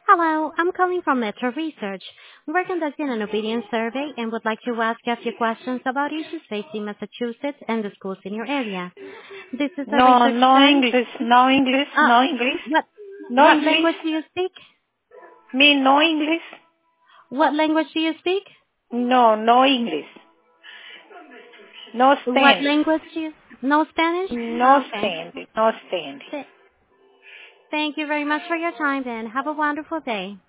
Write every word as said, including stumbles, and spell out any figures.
Hello, I'm calling from Metro Research. We're conducting an opinion survey and would like to ask a few questions about issues facing Massachusetts and the schools in your area. This is a No, research no study. English, no English, Uh, no English, what, no what English. language do you speak? Me, no English. What language do you speak? No, no English. No What Spanish. language do you... No Spanish? No Okay. Spanish. No Spanish. Th- Thank you very much for your time then. Have a wonderful day.